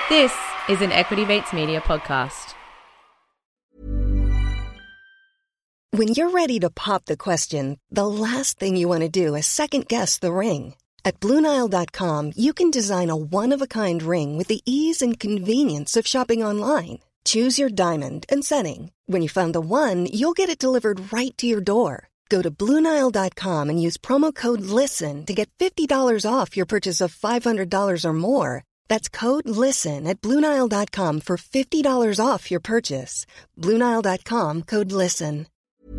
This is an Equity Mates Media podcast. When you're ready to pop the question, the last thing you want to do is second-guess the ring. At BlueNile.com, you can design a one-of-a-kind ring with the ease and convenience of shopping online. Choose your diamond and setting. When you find the one, you'll get it delivered right to your door. Go to BlueNile.com and use promo code LISTEN to get $50 off your purchase of $500 or more. That's code LISTEN at BlueNile.com for $50 off your purchase. BlueNile.com, code LISTEN.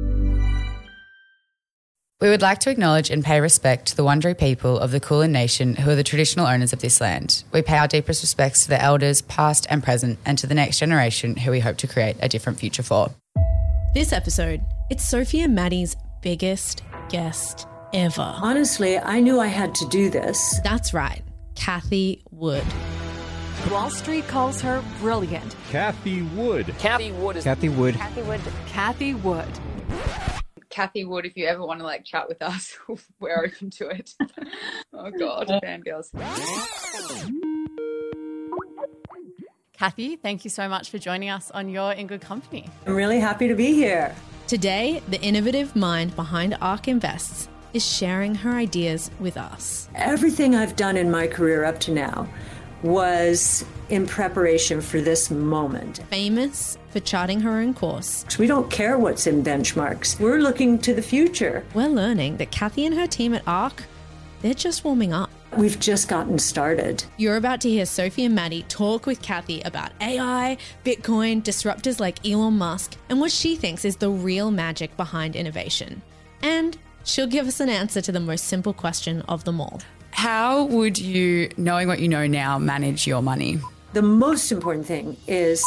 We would like to acknowledge and pay respect to the Wurundjeri people of the Kulin Nation who are the traditional owners of this land. We pay our deepest respects to the elders, past and present, and to the next generation who we hope to create a different future for. This episode, it's Sophie and Maddie's biggest guest ever. Honestly, I knew I had to do this. That's right, Cathie Wood. Wall Street calls her brilliant. Cathie Wood. Cathie Wood. Cathie Wood. Cathie Wood. Cathie Wood. Cathie Wood, if you ever want to chat with us, we're open to it. Oh God, fangirls. Cathie, thank you so much for joining us on You're in Good Company. I'm really happy to be here. Today, the innovative mind behind ARK Invests is sharing her ideas with us. Everything I've done in my career up to now was in preparation for this moment. Famous for charting her own course, We don't care what's in benchmarks. We're looking to the future. we're learning that Cathie and her team at ARK, they're just warming up. We've just gotten started. You're about to hear Sophie and Maddie talk with Cathie about AI, Bitcoin, disruptors like Elon Musk, and what she thinks is the real magic behind innovation. And she'll give us an answer to the most simple question of them all. How would you, knowing what you know now, manage your money? The most important thing is...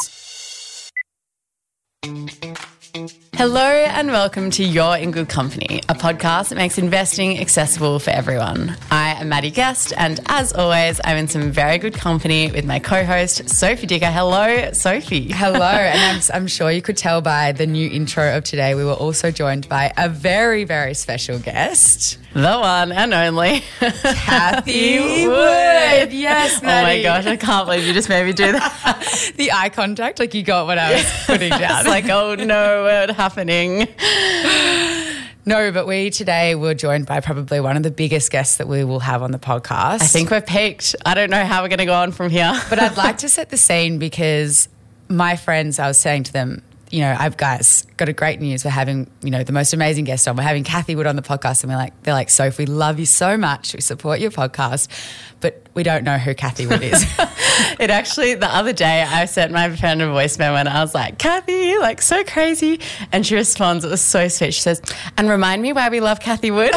Hello and welcome to You're in Good Company, a podcast that makes investing accessible for everyone. I am Maddie Guest, and as always, I'm in some very good company with my co-host, Sophie Dicker. Hello, Sophie. Hello, and I'm sure you could tell by the new intro of today, we were also joined by a very, very special guest. The one and only Cathie Wood. Yes, Maddie. Oh my gosh, I can't believe you just made me do that. The eye contact, you got what I was putting down. It's oh no, what's happening? No, but we today were joined by probably one of the biggest guests that we will have on the podcast. I think we've peaked. I don't know how we're going to go on from here. But I'd like to set the scene because my friends, I was saying to them, I've guys got a great news. We're having, the most amazing guest on. We're having Cathie Wood on the podcast, and they're like, Soph, we love you so much. We support your podcast, but we don't know who Cathie Wood is. It actually, the other day, I sent my friend a voicemail and I was like, Cathie, so crazy. And she responds, it was so sweet. She says, and remind me why we love Cathie Wood.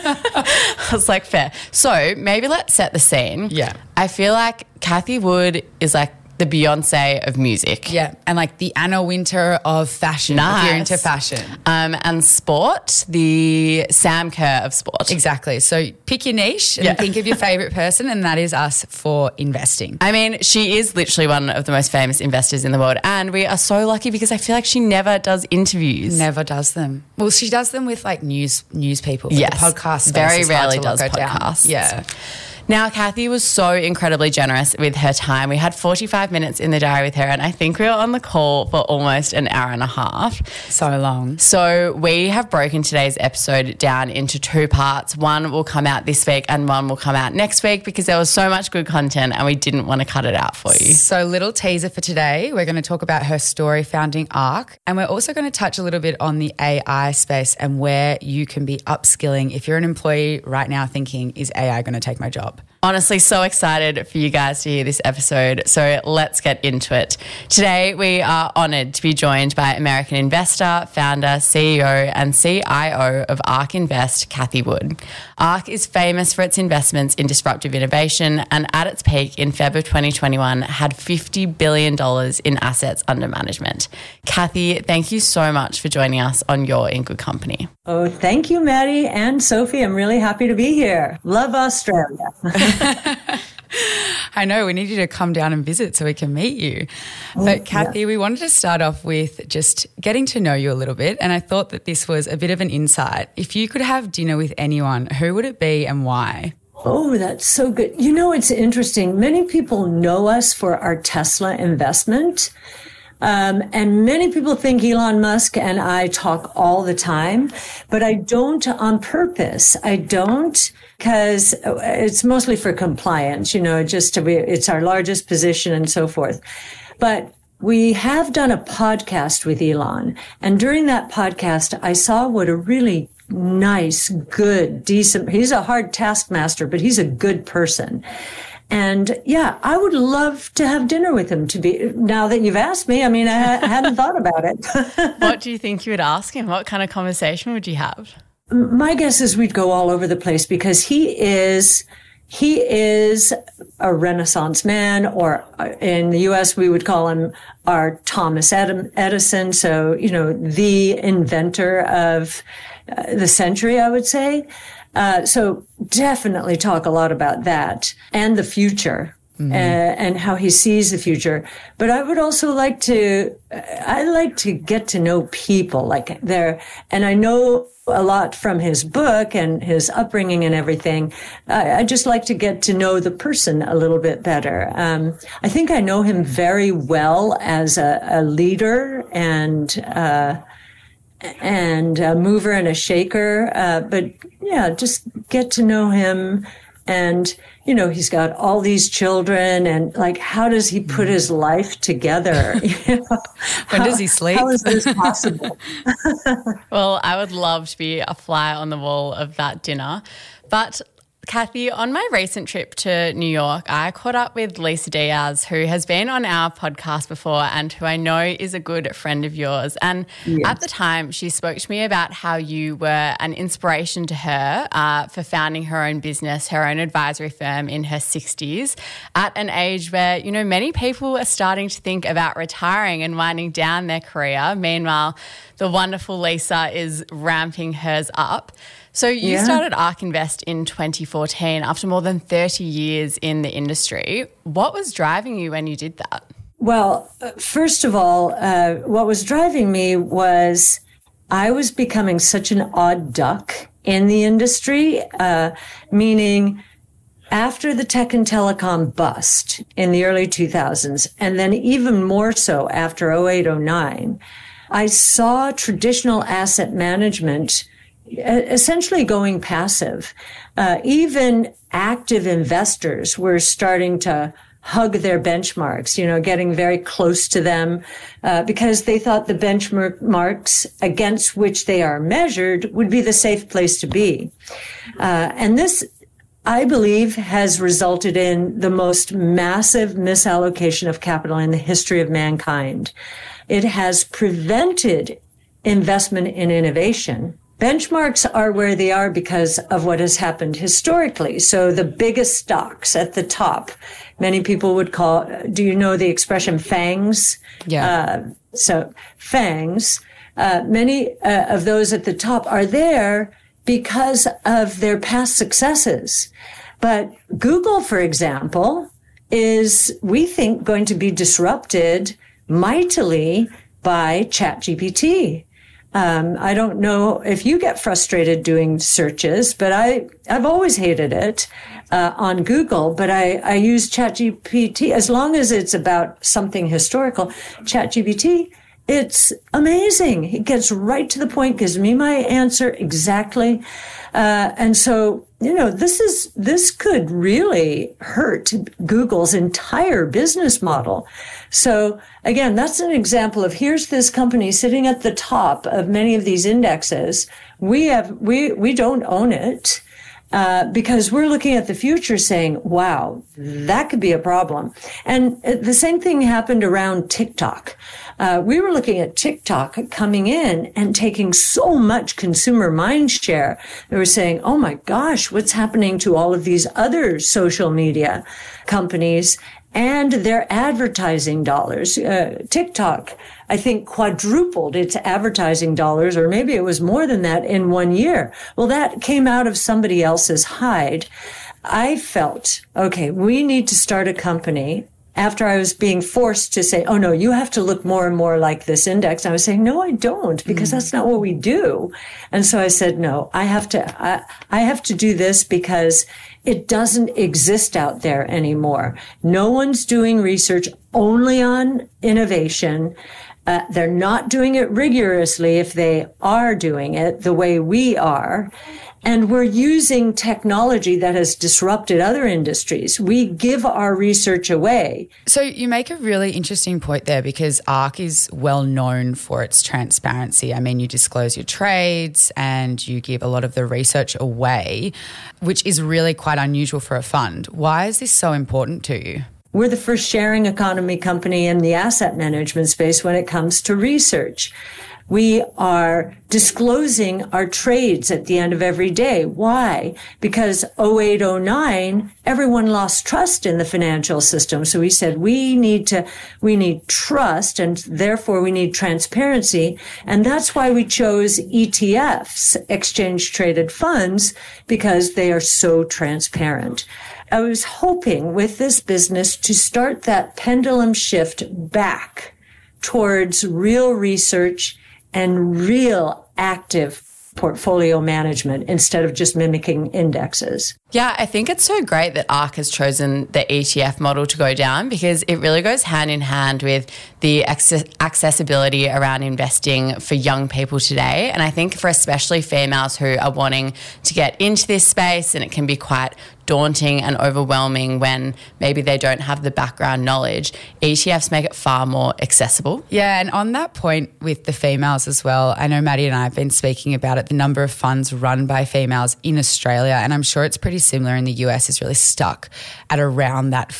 I was like, fair. So maybe let's set the scene. Yeah. I feel like Cathie Wood is the Beyonce of music. Yeah, and the Anna Winter of fashion, nice. If you're into fashion. And sport, the Sam Kerr of sport. Exactly. So pick your niche and think of your favourite person, and that is us for investing. I mean, she is literally one of the most famous investors in the world, and we are so lucky because I feel like she never does interviews. Never does them. Well, she does them with news people. Yes. The podcast very rarely does podcasts. Yeah. Now, Cathie was so incredibly generous with her time. We had 45 minutes in the diary with her, and I think we were on the call for almost an hour and a half. So long. So we have broken today's episode down into two parts. One will come out this week and one will come out next week because there was so much good content and we didn't want to cut it out for you. So little teaser for today. We're going to talk about her story founding ARK, and we're also going to touch a little bit on the AI space and where you can be upskilling if you're an employee right now thinking, is AI going to take my job? Honestly, so excited for you guys to hear this episode. So let's get into it. Today, we are honoured to be joined by American investor, founder, CEO and CIO of ARK Invest, Cathie Wood. ARK is famous for its investments in disruptive innovation, and at its peak in February 2021 had $50 billion in assets under management. Cathie, thank you so much for joining us on You're in Good Company. Oh, thank you, Maddie and Sophie. I'm really happy to be here. Love Australia. I know, we need you to come down and visit so we can meet you. But Cathie, we wanted to start off with just getting to know you a little bit, and I thought that this was a bit of an insight. If you could have dinner with anyone, who would it be and why? Oh, that's so good. You know, it's interesting. Many people know us for our Tesla investment. And many people think Elon Musk and I talk all the time, but I don't on purpose. I don't, because it's mostly for compliance, you know, just to be, it's our largest position and so forth. But we have done a podcast with Elon. And during that podcast, I saw what a really nice, good, decent, he's a hard taskmaster, but he's a good person. And yeah, I would love to have dinner with him now that you've asked me. I mean, I hadn't thought about it. What do you think you would ask him? What kind of conversation would you have? My guess is we'd go all over the place because he is a Renaissance man, or in the US, we would call him our Thomas Edison. So, you know, the inventor of the century, I would say. So definitely talk a lot about that and the future, and how he sees the future. But I would also like to get to know people and I know a lot from his book and his upbringing and everything. I just like to get to know the person a little bit better. I think I know him very well as a leader and a mover and a shaker. But yeah, just get to know him. And, you know, he's got all these children and how does he put his life together? You know, when does he sleep? How is this possible? Well, I would love to be a fly on the wall of that dinner. But Kathy, on my recent trip to New York, I caught up with Lisa Diaz, who has been on our podcast before and who I know is a good friend of yours. And at the time, she spoke to me about how you were an inspiration to her for founding her own business, her own advisory firm in her 60s, at an age where, you know, many people are starting to think about retiring and winding down their career. Meanwhile, the wonderful Lisa is ramping hers up. So you started ARK Invest in 2014 after more than 30 years in the industry. What was driving you when you did that? Well, first of all, what was driving me was I was becoming such an odd duck in the industry, meaning after the tech and telecom bust in the early 2000s, and then even more so after 08, 09, I saw traditional asset management essentially going passive. Even active investors were starting to hug their benchmarks, you know, getting very close to them, because they thought the benchmarks against which they are measured would be the safe place to be. And this, I believe, has resulted in the most massive misallocation of capital in the history of mankind. It has prevented investment in innovation. Benchmarks are where they are because of what has happened historically. So the biggest stocks at the top, many people would call, do you know the expression FANGs? Yeah. So FANGs, many of those at the top are there because of their past successes. But Google, for example, is, we think, going to be disrupted mightily by ChatGPT. I don't know if you get frustrated doing searches, but I've always hated it on Google, but I use ChatGPT as long as it's about something historical. ChatGPT, it's amazing. It gets right to the point, gives me my answer exactly. And so, you know, this could really hurt Google's entire business model. So again, that's an example of, here's this company sitting at the top of many of these indexes. We don't own it. Because we're looking at the future saying, wow, that could be a problem. And the same thing happened around TikTok. We were looking at TikTok coming in and taking so much consumer mind share. They were saying, oh my gosh, what's happening to all of these other social media companies and their advertising dollars? TikTok, I think, quadrupled its advertising dollars, or maybe it was more than that in 1 year. Well, that came out of somebody else's hide. I felt, okay, we need to start a company after I was being forced to say, oh no, you have to look more and more like this index, I was saying, no, I don't, because that's not what we do. And so I said, no, I have to do this because it doesn't exist out there anymore. No one's doing research only on innovation. They're not doing it rigorously if they are doing it the way we are. And we're using technology that has disrupted other industries. We give our research away. So you make a really interesting point there, because ARC is well known for its transparency. I mean, you disclose your trades and you give a lot of the research away, which is really quite unusual for a fund. Why is this so important to you? We're the first sharing economy company in the asset management space when it comes to research. We are disclosing our trades at the end of every day. Why? Because 08, 09, everyone lost trust in the financial system. So we said, we need trust, and therefore we need transparency. And that's why we chose ETFs, exchange traded funds, because they are so transparent. I was hoping with this business to start that pendulum shift back towards real research and real active portfolio management instead of just mimicking indexes. Yeah, I think it's so great that ARC has chosen the ETF model to go down, because it really goes hand in hand with the accessibility around investing for young people today. And I think for especially females who are wanting to get into this space, and it can be quite daunting and overwhelming when maybe they don't have the background knowledge, ETFs make it far more accessible. Yeah, and on that point with the females as well, I know Maddie and I have been speaking about it, the number of funds run by females in Australia, and I'm sure it's pretty similar in the US, is really stuck at around that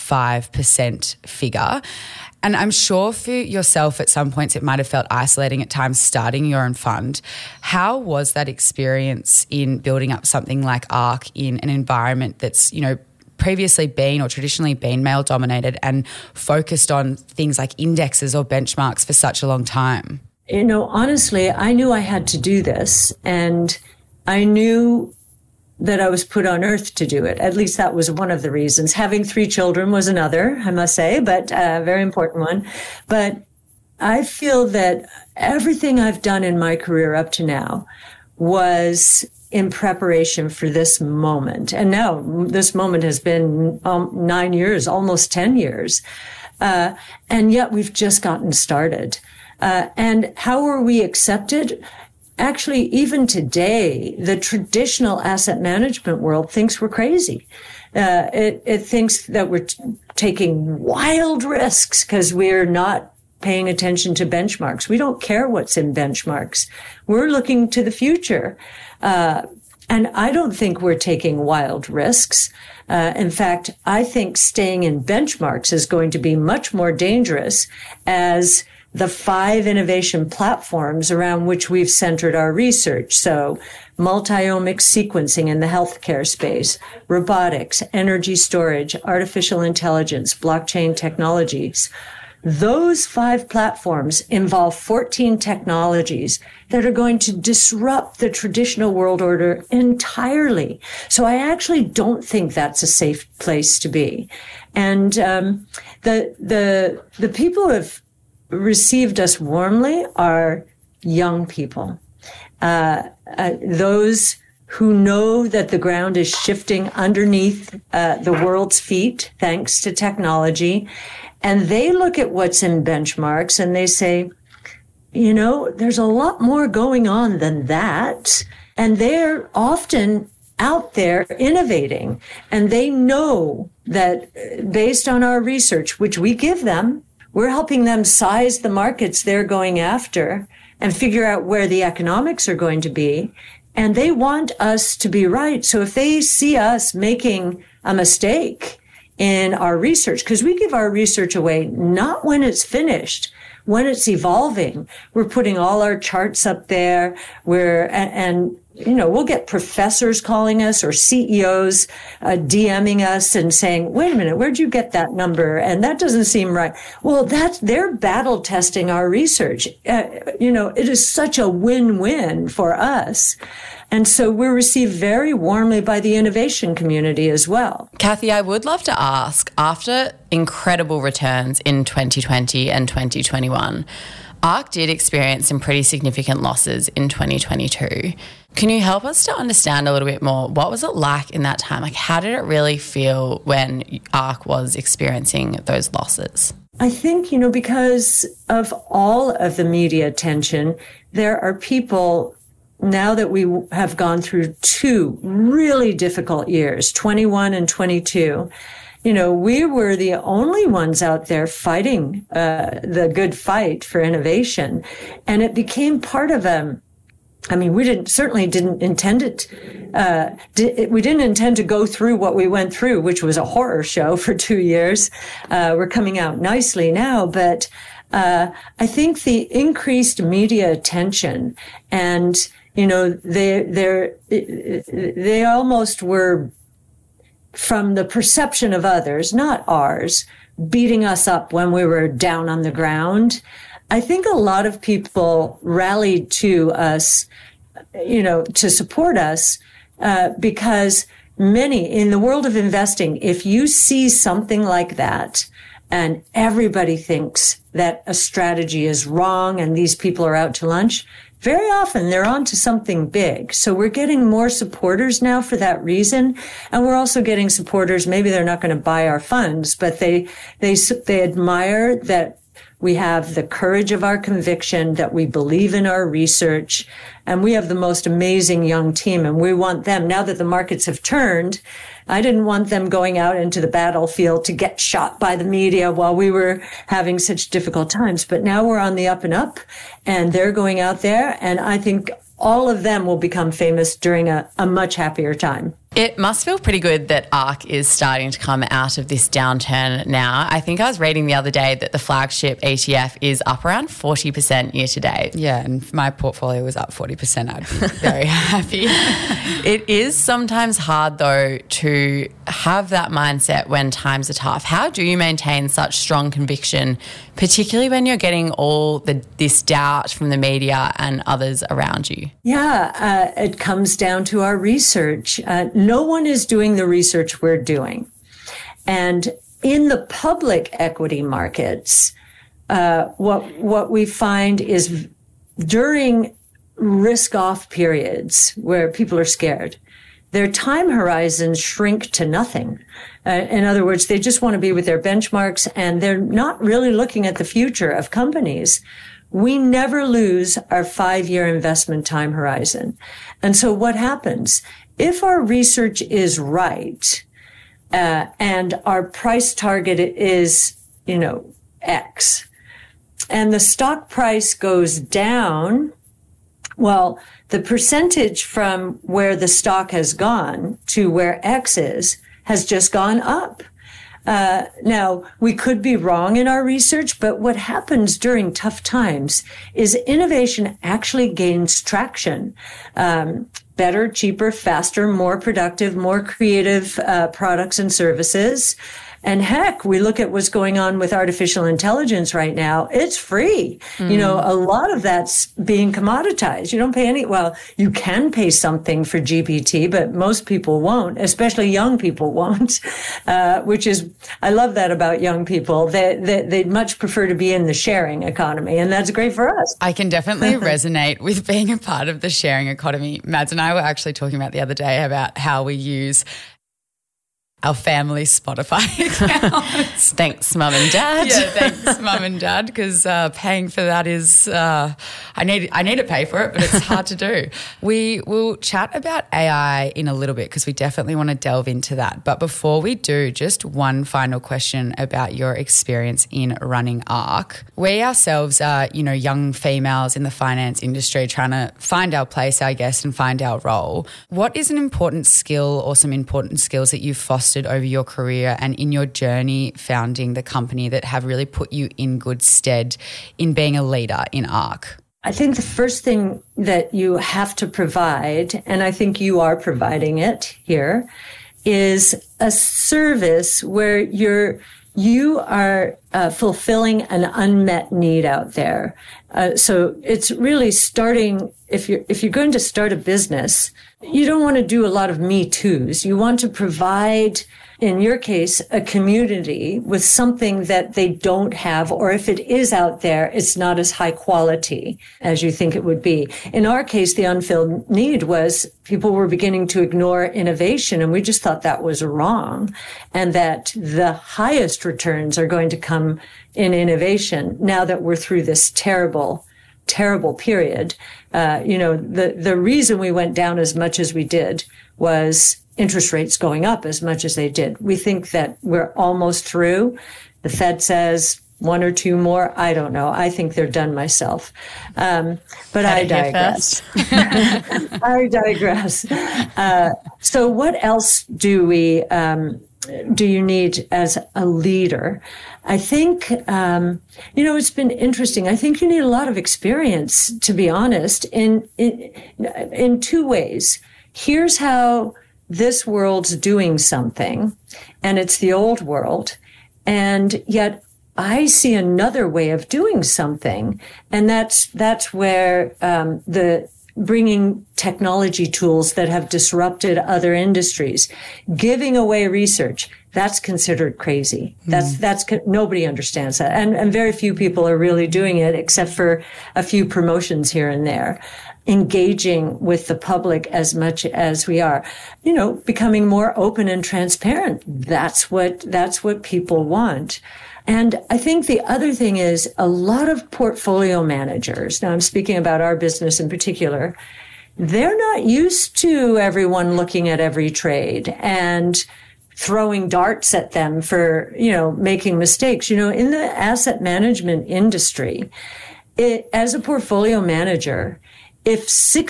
5% figure. And I'm sure for yourself at some points it might have felt isolating at times starting your own fund. How was that experience in building up something like ARC in an environment that's, previously been or traditionally been male dominated and focused on things like indexes or benchmarks for such a long time? Honestly, I knew I had to do this, and I knew that I was put on earth to do it. At least that was one of the reasons. Having 3 children was another, I must say, but a very important one. But I feel that everything I've done in my career up to now was in preparation for this moment. And now this moment has been 9 years, almost 10 years. And yet we've just gotten started. And how are we accepted? Actually, even today, the traditional asset management world thinks we're crazy. It thinks that we're taking wild risks because we're not paying attention to benchmarks. We don't care what's in benchmarks. We're looking to the future. And I don't think we're taking wild risks. In fact, I think staying in benchmarks is going to be much more dangerous, as the 5 innovation platforms around which we've centered our research. So multi-omics sequencing in the healthcare space, robotics, energy storage, artificial intelligence, blockchain technologies. Those 5 platforms involve 14 technologies that are going to disrupt the traditional world order entirely. So I actually don't think that's a safe place to be. And the people who have received us warmly are young people. Those who know that the ground is shifting underneath the world's feet thanks to technology. And they look at what's in benchmarks and they say, there's a lot more going on than that. And they're often out there innovating. And they know that based on our research, which we give them, we're helping them size the markets they're going after and figure out where the economics are going to be. And they want us to be right. So if they see us making a mistake in our research, because we give our research away not when it's finished, when it's evolving. We're putting all our charts up there. And we'll get professors calling us or CEOs DMing us and saying, wait a minute, where'd you get that number? And that doesn't seem right. Well, they're battle testing our research. It is such a win-win for us. And so we're received very warmly by the innovation community as well. Kathy, I would love to ask, after incredible returns in 2020 and 2021, ARK did experience some pretty significant losses in 2022. Can you help us to understand a little bit more? What was it like in that time? Like, how did it really feel when ARK was experiencing those losses? I think, because of all of the media attention, there are people now that we have gone through 2 really difficult years, 21 and 22, we were the only ones out there fighting the good fight for innovation. And it became part of we certainly didn't intend it. We didn't intend to go through what we went through, which was a horror show for 2 years. We're coming out nicely now, but I think the increased media attention and they almost were, from the perception of others, not ours, beating us up when we were down on the ground. I think a lot of people rallied to us, to support us, because many in the world of investing, if you see something like that and everybody thinks that a strategy is wrong and these people are out to lunch, very often they're on to something big. So we're getting more supporters now for that reason. And we're also getting supporters, maybe they're not going to buy our funds, but they admire that we have the courage of our conviction, that we believe in our research, and we have the most amazing young team. And we want them, now that the markets have turned, I didn't want them going out into the battlefield to get shot by the media while we were having such difficult times. But now we're on the up and up, and they're going out there, and I think all of them will become famous during a much happier time. It must feel pretty good that ARK is starting to come out of this downturn now. I think I was reading the other day that the flagship ETF is up around 40% year to date. Yeah, and if my portfolio was up 40%, I'd be very happy. It is sometimes hard, though, to have that mindset when times are tough. How do you maintain such strong conviction, particularly when you're getting all this doubt from the media and others around you? Yeah, it comes down to our research. No one is doing the research we're doing. And in the public equity markets, what we find is during risk-off periods where people are scared, their time horizons shrink to nothing. In other words, they just want to be with their benchmarks, and they're not really looking at the future of companies. We never lose our 5-year investment time horizon. And so what happens? If our research is right, and our price target is, X, and the stock price goes down, well, the percentage from where the stock has gone to where X is has just gone up. Now, we could be wrong in our research, but what happens during tough times is innovation actually gains traction. Better, cheaper, faster, more productive, more creative products and services. And heck, we look at what's going on with artificial intelligence right now. It's free. A lot of that's being commoditized. You don't pay you can pay something for GPT, but most people won't, especially young people won't, which is, I love that about young people. They'd much prefer to be in the sharing economy, and that's great for us. I can definitely resonate with being a part of the sharing economy. Mads and I were actually talking about the other day about how we use our family Spotify accounts. Thanks, Mum and Dad. Yeah, thanks, Mum and Dad, because paying for that is I need to pay for it, but it's hard to do. We will chat about AI in a little bit because we definitely want to delve into that. But before we do, just one final question about your experience in running ARK. We ourselves are, young females in the finance industry trying to find our place, I guess, and find our role. What is an important skill or some important skills that you've fostered over your career and in your journey founding the company that have really put you in good stead in being a leader in ARK? I think the first thing that you have to provide, and I think you are providing it here, is a service where you are fulfilling an unmet need out there. So it's really starting, if you're going to start a business, you don't want to do a lot of Me Too's. You want to provide, in your case, a community with something that they don't have, or if it is out there, it's not as high quality as you think it would be. In our case, the unfilled need was people were beginning to ignore innovation, and we just thought that was wrong, and that the highest returns are going to come in innovation now that we're through this terrible period. The reason we went down as much as we did was interest rates going up as much as they did. We think that we're almost through. The Fed says 1 or 2 more. I don't know. I think they're done myself. But I digress. I digress. So what else do you need as a leader? I think, it's been interesting. I think you need a lot of experience, to be honest, in 2 ways. Here's how this world's doing something, and it's the old world. And yet I see another way of doing something. And that's where, the bringing technology tools that have disrupted other industries, giving away research, that's considered crazy. That's nobody understands that. And very few people are really doing it, except for a few promotions here and there. Engaging with the public as much as we are, becoming more open and transparent. That's what people want. And I think the other thing is a lot of portfolio managers, now I'm speaking about our business in particular, they're not used to everyone looking at every trade and throwing darts at them for, making mistakes. In the asset management industry, as a portfolio manager, if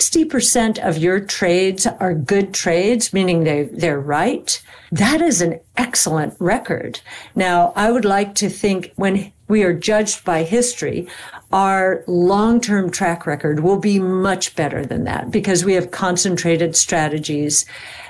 60% of your trades are good trades, meaning they're right, that is an excellent record. Now, I would like to think when we are judged by history, our long-term track record will be much better than that because we have concentrated strategies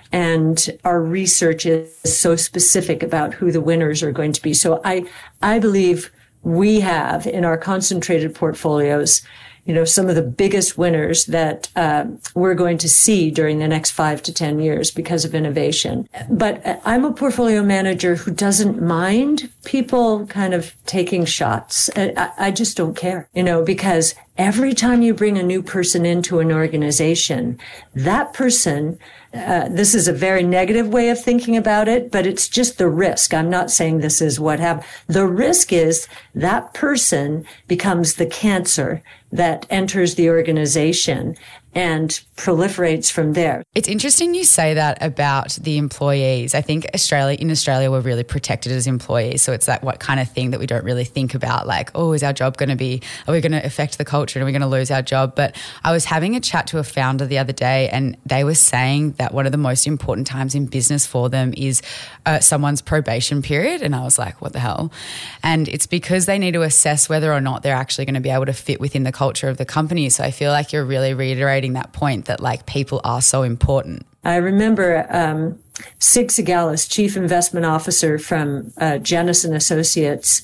and our research is so specific about who the winners are going to be. So I believe we have in our concentrated portfolios some of the biggest winners that we're going to see during the next 5 to 10 years because of innovation. But I'm a portfolio manager who doesn't mind people kind of taking shots. I just don't care, because every time you bring a new person into an organization, that person, this is a very negative way of thinking about it, but it's just the risk. I'm not saying this is what happened. The risk is that person becomes the cancer that enters the organization and proliferates from there. It's interesting you say that about the employees. I think in Australia, we're really protected as employees. So it's that what kind of thing that we don't really think about, like, is our job going to be, are we going to affect the culture and are we going to lose our job? But I was having a chat to a founder the other day and they were saying that one of the most important times in business for them is someone's probation period. And I was like, what the hell? And it's because they need to assess whether or not they're actually going to be able to fit within the culture of the company. So I feel like you're really reiterating that point that like people are so important. I remember Sig Segalis, Chief Investment Officer from Janus & Associates.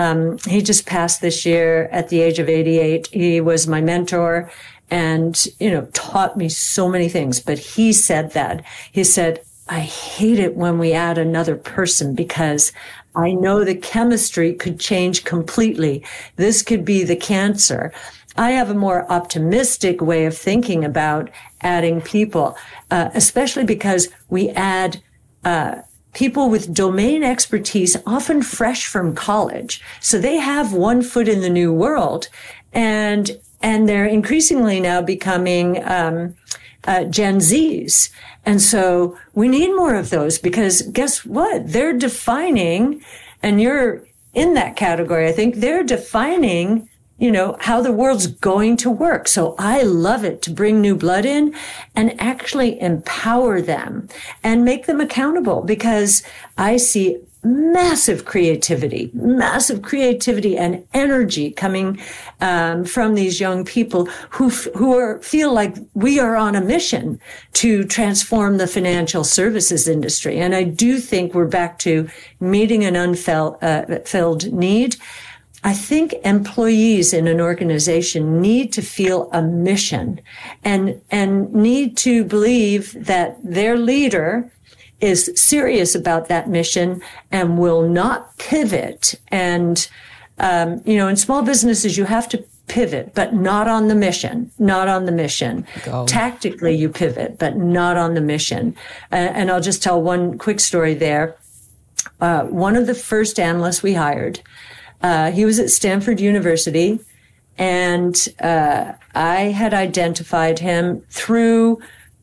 He just passed this year at the age of 88. He was my mentor and, taught me so many things. But he said that. He said, I hate it when we add another person because I know the chemistry could change completely. This could be the cancer. I have a more optimistic way of thinking about adding people, especially because we add people with domain expertise, often fresh from college. So they have one foot in the new world, and they're increasingly now becoming Gen Zs. And so we need more of those because guess what? They're defining, and you're in that category, I think, they're defining how the world's going to work. So I love it to bring new blood in and actually empower them and make them accountable because I see massive creativity and energy coming from these young people who feel like we are on a mission to transform the financial services industry. And I do think we're back to meeting an unfilled need. I think employees in an organization need to feel a mission and need to believe that their leader is serious about that mission and will not pivot. And, in small businesses, you have to pivot, but not on the mission, Tactically, you pivot, but not on the mission. And I'll just tell one quick story there. One of the first analysts we hired, he was at Stanford University, and I had identified him through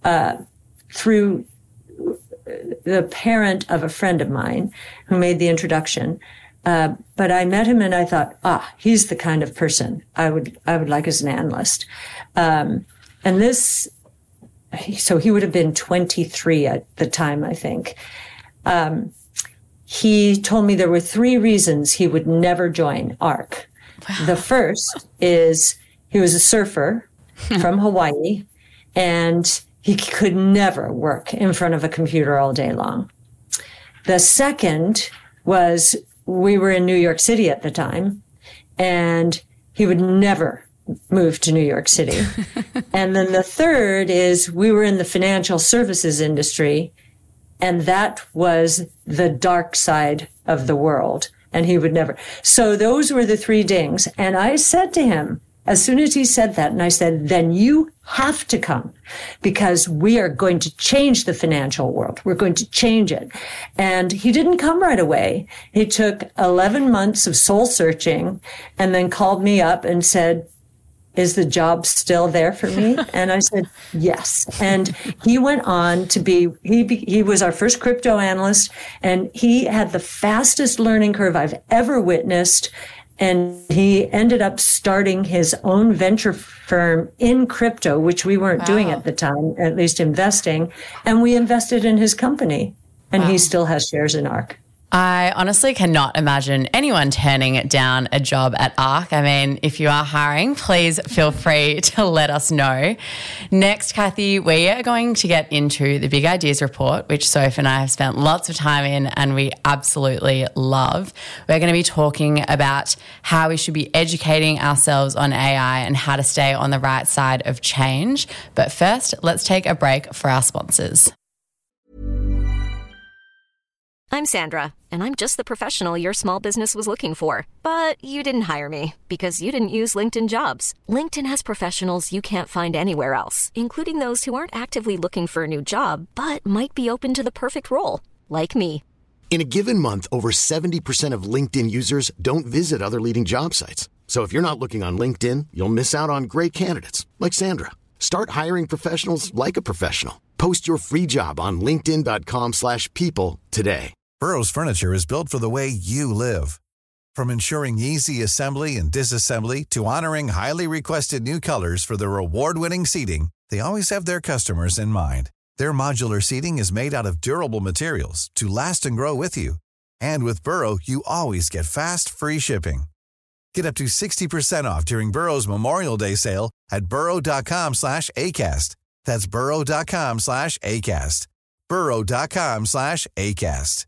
the parent of a friend of mine who made the introduction. But I met him and I thought, he's the kind of person I would like as an analyst. So he would have been 23 at the time, I think. He told me there were 3 reasons he would never join ARC. Wow. The first is he was a surfer from Hawaii, and he could never work in front of a computer all day long. The second was we were in New York City at the time, and he would never move to New York City. And then the third is we were in the financial services industry, and that was the dark side of the world, and he would never. So those were the 3 dings. And I said to him, as soon as he said that, and I said, then you have to come, because we are going to change the financial world. We're going to change it. And he didn't come right away. He took 11 months of soul searching and then called me up and said, is the job still there for me? And I said, yes. And he went on to he was our first crypto analyst, and he had the fastest learning curve I've ever witnessed. And he ended up starting his own venture firm in crypto, which we weren't doing at the time, at least investing. And we invested in his company, and he still has shares in ARC. I honestly cannot imagine anyone turning down a job at ARC. I mean, if you are hiring, please feel free to let us know. Next, Kathy, we are going to get into the Big Ideas Report, which Soph and I have spent lots of time in and we absolutely love. We're going to be talking about how we should be educating ourselves on AI and how to stay on the right side of change. But first, let's take a break for our sponsors. I'm Sandra, and I'm just the professional your small business was looking for. But you didn't hire me because you didn't use LinkedIn Jobs. LinkedIn has professionals you can't find anywhere else, including those who aren't actively looking for a new job, but might be open to the perfect role, like me. In a given month, over 70% of LinkedIn users don't visit other leading job sites. So if you're not looking on LinkedIn, you'll miss out on great candidates like Sandra. Start hiring professionals like a professional. Post your free job on linkedin.com/people today. Burrow's furniture is built for the way you live. From ensuring easy assembly and disassembly to honoring highly requested new colors for their award-winning seating, they always have their customers in mind. Their modular seating is made out of durable materials to last and grow with you. And with Burrow, you always get fast, free shipping. Get up to 60% off during Burrow's Memorial Day sale at burrow.com/ACAST. That's burrow.com/ACAST. burrow.com/ACAST.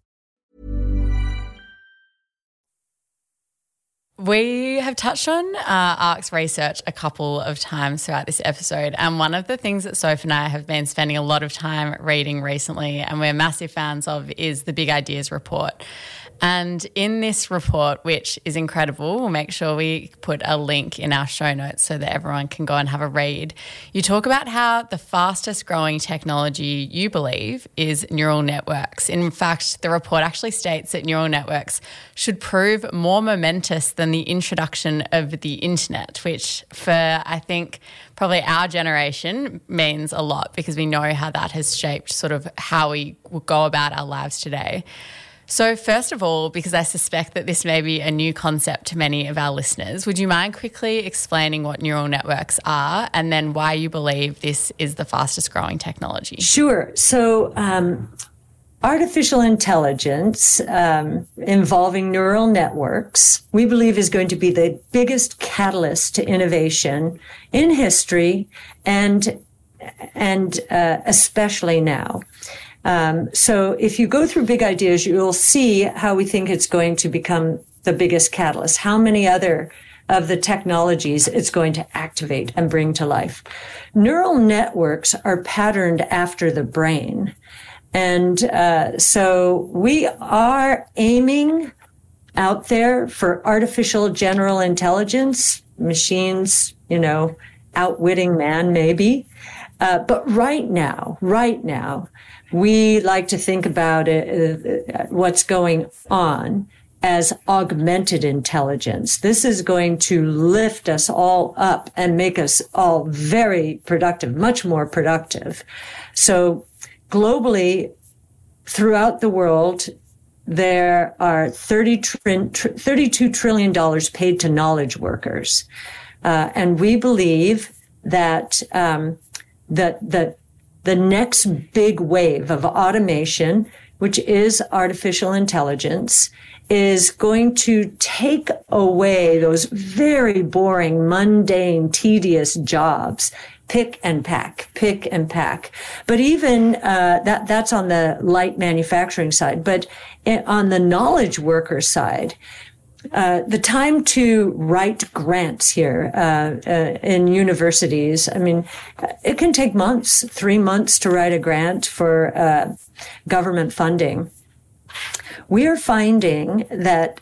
We have touched on ARC's research a couple of times throughout this episode, and one of the things that Soph and I have been spending a lot of time reading recently, and we're massive fans of, is the Big Ideas Report. And in this report, which is incredible, we'll make sure we put a link in our show notes so that everyone can go and have a read. You talk about how the fastest growing technology you believe is neural networks. In fact, the report actually states that neural networks should prove more momentous than the introduction of the internet, which for, I think, probably our generation means a lot because we know how that has shaped sort of how we go about our lives today. So first of all, because I suspect that this may be a new concept to many of our listeners, would you mind quickly explaining what neural networks are and then why you believe this is the fastest growing technology? Sure. So artificial intelligence involving neural networks, we believe is going to be the biggest catalyst to innovation in history and especially now. So if you go through big ideas, you'll see how we think it's going to become the biggest catalyst, how many other of the technologies it's going to activate and bring to life. Neural networks are patterned after the brain. And so we are aiming out there for artificial general intelligence, machines, outwitting man maybe. But right now, we like to think about it, what's going on as augmented intelligence. This is going to lift us all up and make us all very productive, much more productive. So globally, throughout the world, there are $32 trillion paid to knowledge workers. And we believe that the next big wave of automation, which is artificial intelligence, is going to take away those very boring, mundane, tedious jobs. Pick and pack. But even that's on the light manufacturing side. But on the knowledge worker side, the time to write grants here in universities, I mean, it can take months, 3 months to write a grant for government funding. We are finding that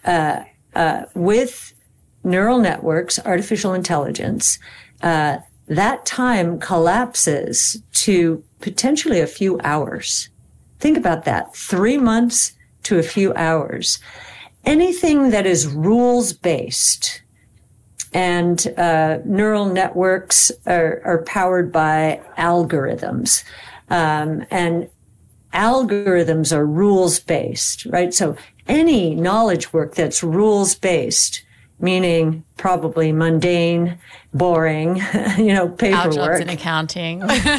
with neural networks, artificial intelligence, that time collapses to potentially a few hours. Think about that. 3 months to a few hours. Anything that is rules-based, and neural networks are powered by algorithms, and algorithms are rules-based, right? So any knowledge work that's rules-based, meaning probably mundane, boring, paperwork. Our jobs in accounting.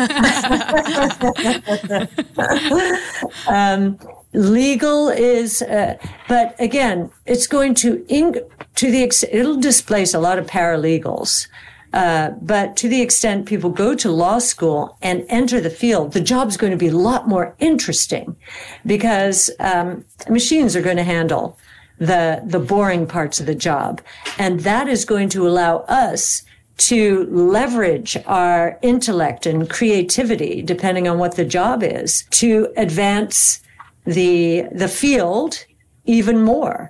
Legal is, but again, it's going to it'll displace a lot of paralegals. But to the extent people go to law school and enter the field, the job's going to be a lot more interesting because machines are going to handle the boring parts of the job. And that is going to allow us to leverage our intellect and creativity, depending on what the job is, to advance the field even more.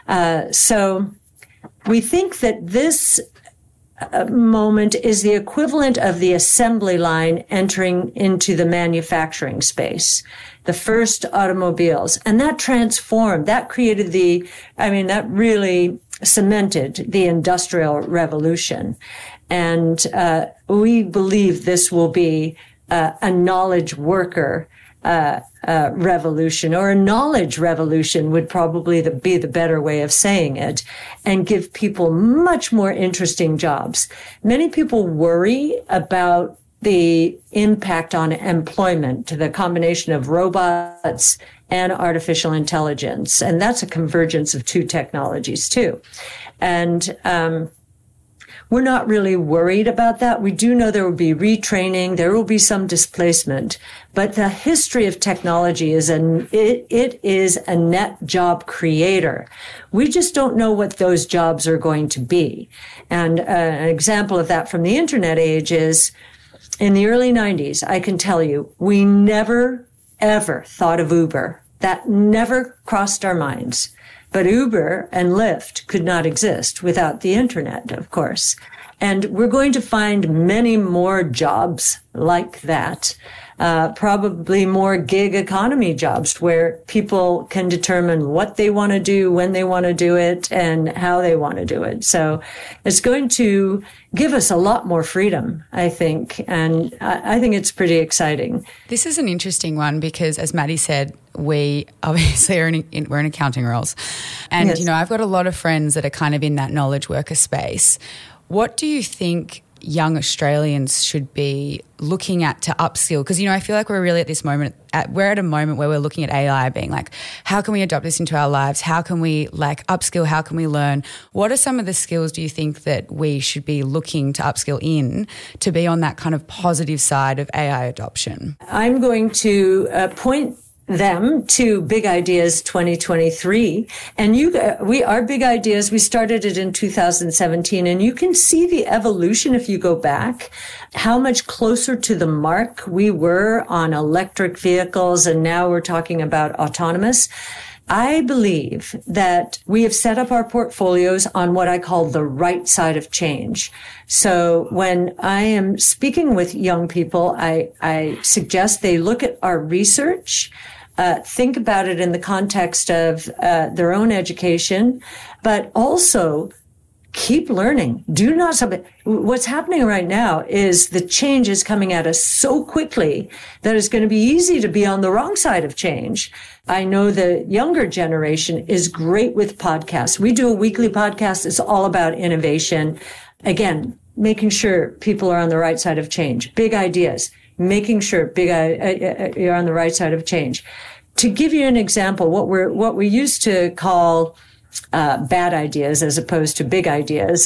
So we think that this moment is the equivalent of the assembly line entering into the manufacturing space, the first automobiles. And that transformed, that created that really cemented the Industrial Revolution. And we believe this will be a knowledge worker revolution, or a knowledge revolution would probably be the better way of saying it, and give people much more interesting jobs. Many people worry about the impact on employment, the combination of robots and artificial intelligence. And that's a convergence of two technologies too. And we're not really worried about that. We do know there will be retraining, there will be some displacement, but the history of technology is it is a net job creator. We just don't know what those jobs are going to be. And an example of that from the internet age is in the early 90s, I can tell you, we never, ever thought of Uber. That never crossed our minds. But Uber and Lyft could not exist without the internet, of course. And we're going to find many more jobs like that, probably more gig economy jobs where people can determine what they want to do, when they want to do it, and how they want to do it. So it's going to give us a lot more freedom, I think. And I think it's pretty exciting. This is an interesting one because, as Maddie said, we obviously we're in accounting roles. And, yes. I've got a lot of friends that are kind of in that knowledge worker space. What do you think young Australians should be looking at to upskill? Because, I feel like we're really at this moment, we're at a moment where we're looking at AI being like, how can we adopt this into our lives? How can we upskill? How can we learn? What are some of the skills do you think that we should be looking to upskill in to be on that kind of positive side of AI adoption? I'm going to point them to Big Ideas 2023. And our Big Ideas, we started it in 2017, and you can see the evolution if you go back, how much closer to the mark we were on electric vehicles, and now we're talking about autonomous. I believe that we have set up our portfolios on what I call the right side of change. So when I am speaking with young people, I suggest they look at our research, think about it in the context of their own education, but also keep learning. Do not stop. What's happening right now is the change is coming at us so quickly that it's going to be easy to be on the wrong side of change. I know the younger generation is great with podcasts. We do a weekly podcast. It's all about innovation. Again, making sure people are on the right side of change. Big ideas. Making sure you're on the right side of change. To give you an example, what we used to call bad ideas as opposed to big ideas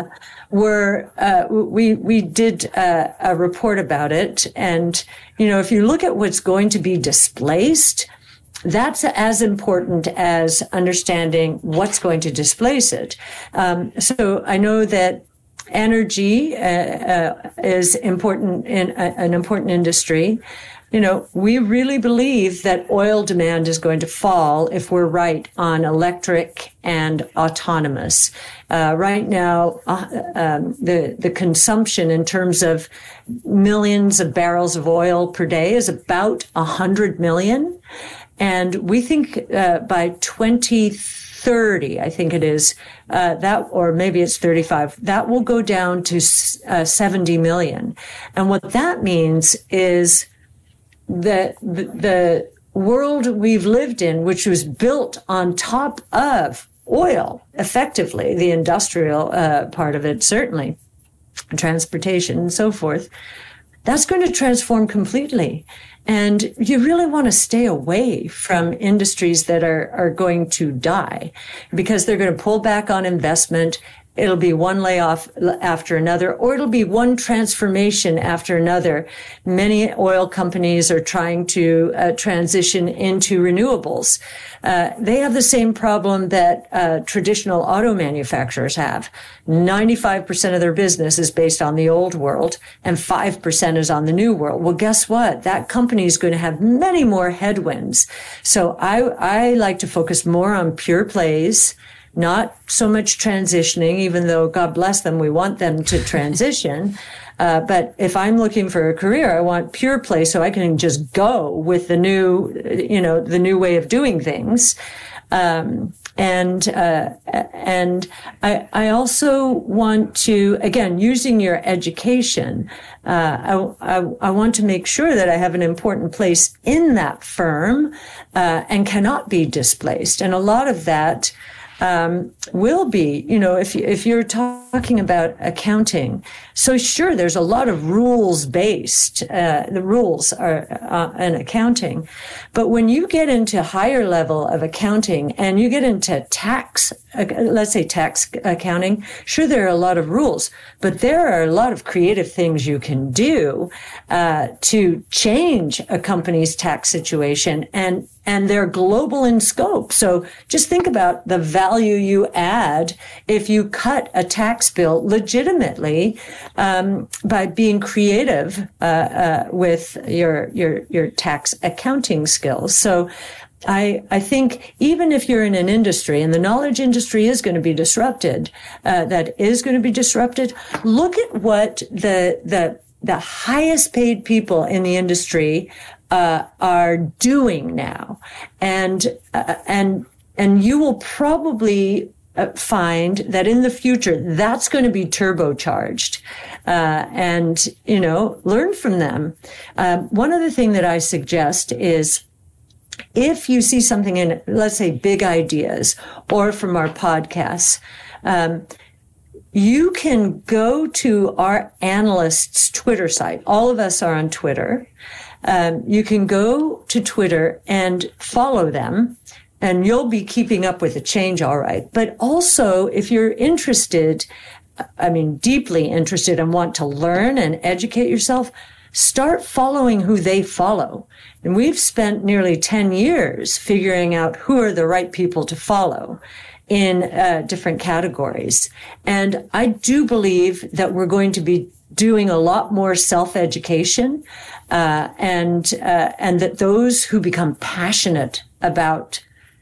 we did a report about it, and if you look at what's going to be displaced, that's as important as understanding what's going to displace it. So I know that energy is important in an important industry. We really believe that oil demand is going to fall if we're right on electric and autonomous. Right now, the consumption in terms of millions of barrels of oil per day is about 100 million. And we think by 2030, I think it is, or maybe it's 35, that will go down to 70 million. And what that means is that the world we've lived in, which was built on top of oil, effectively, the industrial part of it, certainly, transportation and so forth, that's going to transform completely. And you really want to stay away from industries that are going to die because they're going to pull back on investment. It'll be one layoff after another, or it'll be one transformation after another. Many oil companies are trying to transition into renewables. They have the same problem that traditional auto manufacturers have. 95% of their business is based on the old world, and 5% is on the new world. Well, guess what? That company is going to have many more headwinds. So I like to focus more on pure plays, not so much transitioning, even though God bless them, we want them to transition. But if I'm looking for a career, I want pure play so I can just go with the new way of doing things. And I also want to, again, using your education, I want to make sure that I have an important place in that firm, and cannot be displaced. And a lot of that will be, if you're talking about accounting. So sure, there's a lot of rules-based, the rules are in accounting. But when you get into higher level of accounting and you get into tax, let's say tax accounting, sure, there are a lot of rules, but there are a lot of creative things you can do to change a company's tax situation, and they're global in scope. So just think about the value you add if you cut a tax bill legitimately by being creative with your tax accounting skills. So I think even if you're in an industry, and the knowledge industry is going to be disrupted, look at what the highest paid people in the industry are doing now, and you will probably find that in the future that's going to be turbocharged, and learn from them. One other thing that I suggest is, if you see something in, let's say, Big Ideas or from our podcasts, you can go to our analysts' Twitter site. All of us are on Twitter. You can go to Twitter and follow them, and you'll be keeping up with the change, all right. But also, if you're interested, deeply interested and want to learn and educate yourself, start following who they follow. And we've spent nearly 10 years figuring out who are the right people to follow in different categories. And I do believe that we're going to be doing a lot more self-education, and that those who become passionate about,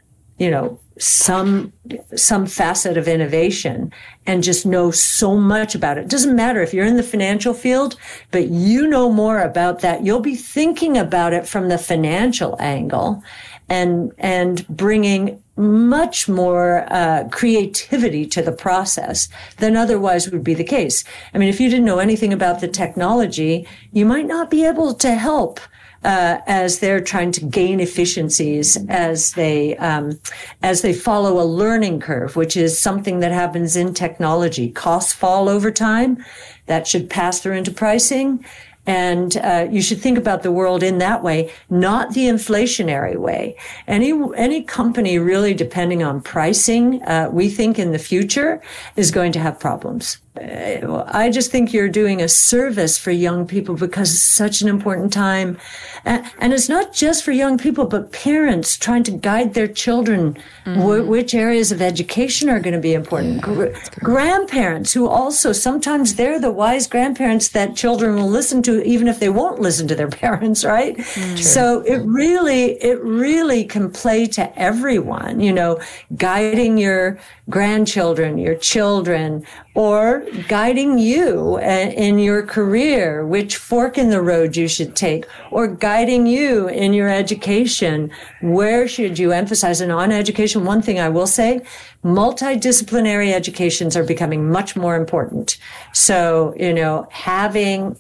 some facet of innovation and just know so much about it. Doesn't matter if you're in the financial field, but you know more about that. You'll be thinking about it from the financial angle and bringing much more creativity to the process than otherwise would be the case. If you didn't know anything about the technology, you might not be able to help as they're trying to gain efficiencies as they follow a learning curve, which is something that happens in technology. Costs fall over time. That should pass through into pricing. And you should think about the world in that way, not the inflationary way. Any company really depending on pricing, we think in the future, is going to have problems. I just think you're doing a service for young people because it's such an important time. And it's not just for young people, but parents trying to guide their children, which areas of education are going to be important. Grandparents who also, sometimes they're the wise grandparents that children will listen to, even if they won't listen to their parents, right? So it really can play to everyone, guiding your grandchildren, your children, or guiding you in your career, which fork in the road you should take, or guiding you in your education. Where should you emphasize? And on education, one thing I will say, multidisciplinary educations are becoming much more important. So, having,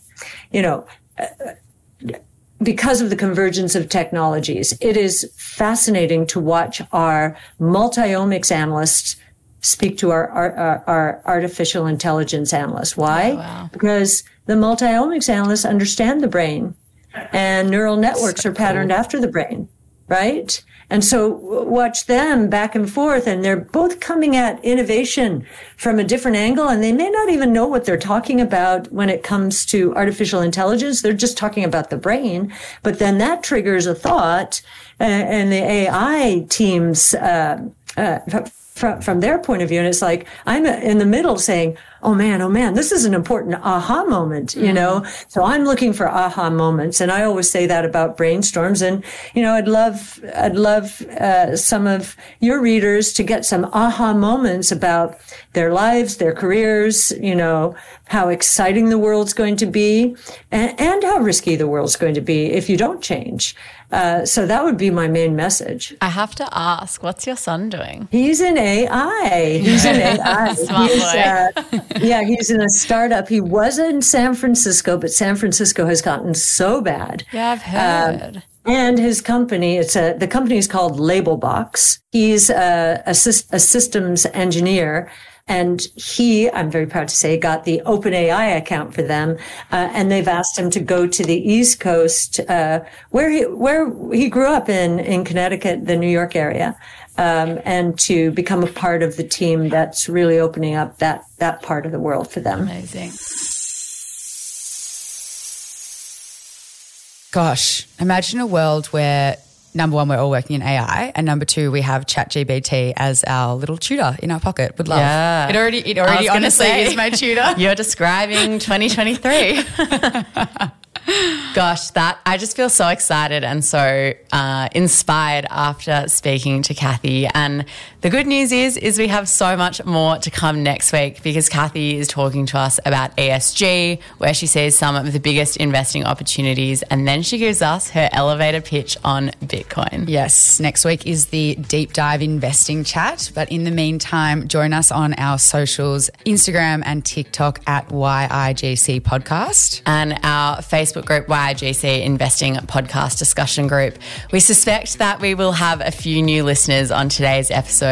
because of the convergence of technologies, it is fascinating to watch our multi-omics analysts speak to our artificial intelligence analysts. Why? Oh, wow. Because the multi-omics analysts understand the brain, and neural networks are patterned after the brain, right? And so watch them back and forth, and they're both coming at innovation from a different angle, and they may not even know what they're talking about when it comes to artificial intelligence. They're just talking about the brain, but then that triggers a thought, and the AI teams, from their point of view, and it's like I'm in the middle saying, oh man, this is an important aha moment, So I'm looking for aha moments, and I always say that about brainstorms. And I'd love some of your readers to get some aha moments about their lives, their careers, how exciting the world's going to be, and how risky the world's going to be if you don't change. So that would be my main message. I have to ask, what's your son doing? He's in AI. Smart boy. He's in a startup. He was in San Francisco, but San Francisco has gotten so bad. Yeah, I've heard. And his company, the company is called Labelbox. He's a systems engineer. And I'm very proud to say, got the OpenAI account for them. And they've asked him to go to the East Coast, where he grew up in Connecticut, the New York area, and to become a part of the team that's really opening up that part of the world for them. Amazing. Gosh, imagine a world where, number one, we're all working in AI, and number two, we have ChatGPT as our little tutor in our pocket. Would love. Yeah. It already honestly is my tutor. You're describing 2023. Gosh, I just feel so excited and so inspired after speaking to Kathy. And the good news is we have so much more to come next week, because Kathy is talking to us about ESG, where she sees some of the biggest investing opportunities, and then she gives us her elevator pitch on Bitcoin. Yes, next week is the deep dive investing chat. But in the meantime, join us on our socials, Instagram and TikTok at YIGC Podcast. And our Facebook group, YIGC Investing Podcast Discussion Group. We suspect that we will have a few new listeners on today's episode,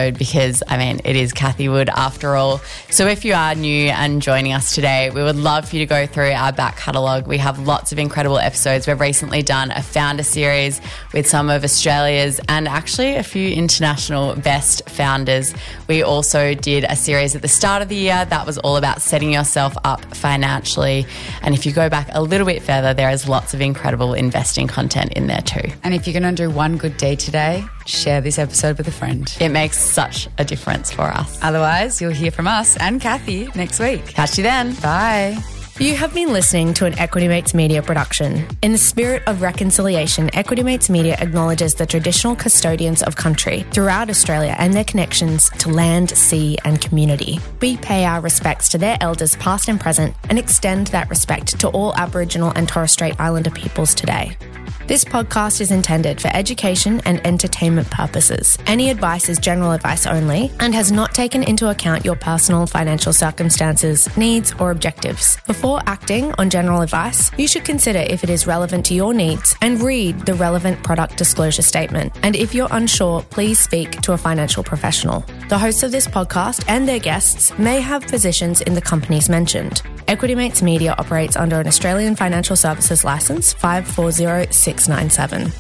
episode because, I mean, it is Cathy Wood after all. So if you are new and joining us today, we would love for you to go through our back catalogue. We have lots of incredible episodes. We've recently done a founder series with some of Australia's and actually a few international best founders. We also did a series at the start of the year that was all about setting yourself up financially. And if you go back a little bit further, there is lots of incredible investing content in there too. And if you're going to do one good deed today, share this episode with a friend. It makes such a difference for us. Otherwise, you'll hear from us and Cathy next week. Catch you then. Bye. You have been listening to an Equity Mates Media production. In the spirit of reconciliation, Equity Mates Media acknowledges the traditional custodians of country throughout Australia and their connections to land, sea and community. We pay our respects to their elders past and present and extend that respect to all Aboriginal and Torres Strait Islander peoples today. This podcast is intended for education and entertainment purposes. Any advice is general advice only and has not taken into account your personal financial circumstances, needs, or objectives. Before acting on general advice, you should consider if it is relevant to your needs and read the relevant product disclosure statement. And if you're unsure, please speak to a financial professional. The hosts of this podcast and their guests may have positions in the companies mentioned. Equity Mates Media operates under an Australian Financial Services Licence 540697.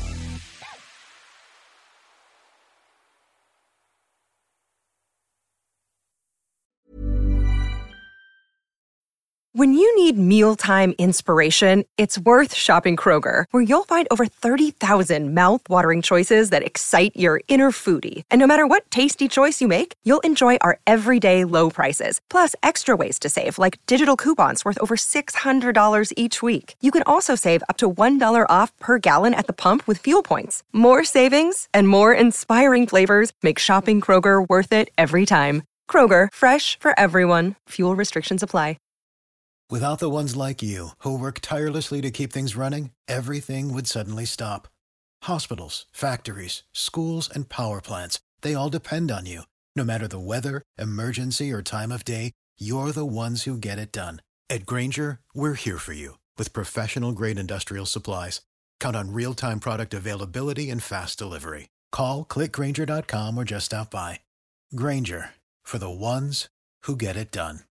When you need mealtime inspiration, it's worth shopping Kroger, where you'll find over 30,000 mouth-watering choices that excite your inner foodie. And no matter what tasty choice you make, you'll enjoy our everyday low prices, plus extra ways to save, like digital coupons worth over $600 each week. You can also save up to $1 off per gallon at the pump with fuel points. More savings and more inspiring flavors make shopping Kroger worth it every time. Kroger, fresh for everyone. Fuel restrictions apply. Without the ones like you, who work tirelessly to keep things running, everything would suddenly stop. Hospitals, factories, schools, and power plants, they all depend on you. No matter the weather, emergency, or time of day, you're the ones who get it done. At Grainger, we're here for you with professional-grade industrial supplies. Count on real-time product availability and fast delivery. Call, click Grainger.com, or just stop by. Grainger, for the ones who get it done.